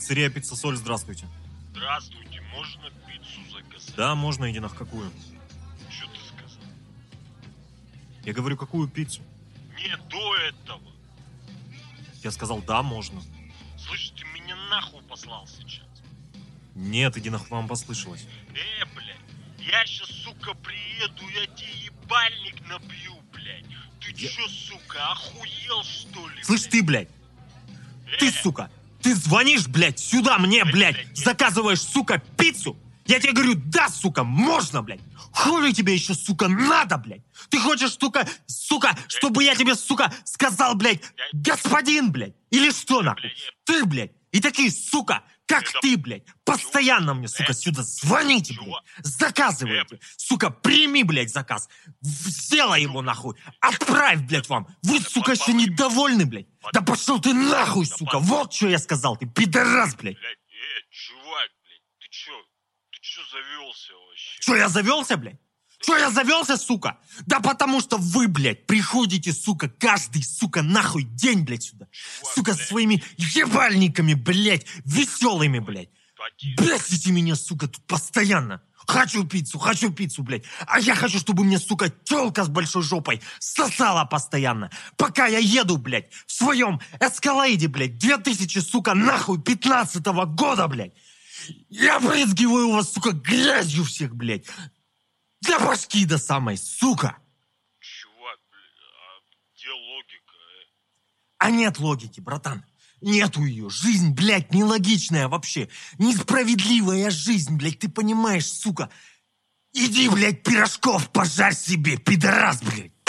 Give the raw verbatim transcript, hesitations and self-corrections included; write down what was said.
Пиццерия Пицца Соль, здравствуйте. Здравствуйте, можно пиццу заказать? Да, можно, иди нах, какую? Что ты сказал? Я говорю, какую пиццу? Нет, до этого. Я сказал, да, можно. Слышь, ты меня нахуй послал сейчас. Нет, иди нахуй, вам послышалось. Э, блядь, я сейчас, сука, приеду, я тебе ебальник набью, блядь. Ты Я... чё, сука, охуел, что ли? Слышь, блядь? ты, блядь, э! ты, сука, ты звонишь, блядь, сюда мне, блядь, блядь, заказываешь, сука, пиццу. Я тебе говорю, да, сука, можно, блядь. Хули тебе еще, сука, надо, блядь? Ты хочешь, сука, сука, чтобы я тебе, сука, сказал, блядь, господин, блядь? Или что, нахуй? Ты, блядь, и такие, сука, как ты, блядь, постоянно мне, сука, сюда звоните, блядь, заказывайте. Сука, прими, блядь, заказ, сделай его, нахуй, отправь, блядь, вам. Вы, сука, еще недовольны, блядь? Да пошел ты нахуй, сука, вот что я сказал, ты пидорас, блядь. Блядь, э, чувак, блядь, ты чё? Ты чё завелся вообще? Что, я завелся, блядь? Что, я завелся, сука? Да потому что вы, блядь, приходите, сука, каждый, сука, нахуй день, блядь, сюда. Чувак, сука, блядь. со своими ебальниками, блядь, веселыми, блядь. Потише. Бесите меня, сука, тут постоянно. Хочу пиццу, хочу пиццу, блядь. А я хочу, чтобы мне, сука, тёлка с большой жопой сосала постоянно. Пока я еду, блядь, в своем эскалейде, блядь, две тысячи, сука, нахуй, пятнадцатого года, блядь. Я брызгиваю вас, сука, грязью всех, блядь. Для башки до самой, сука. Чувак, блядь, а где логика, э? А нет логики, братан. Нету ее. Жизнь, блядь, нелогичная вообще. Несправедливая жизнь, блядь, ты понимаешь, сука. Иди, блядь, пирожков пожарь себе, пидорас, блядь.